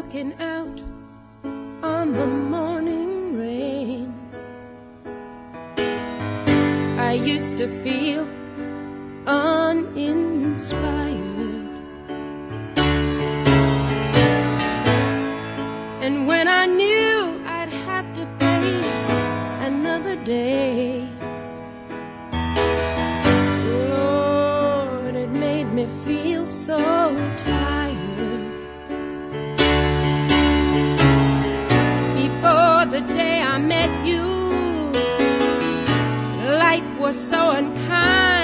walking out on the morning rain. I used to feel uninspired, and when I knew I'd have to face another day, Lord, it made me feel so tired. Before the day I met you, life was so unkind.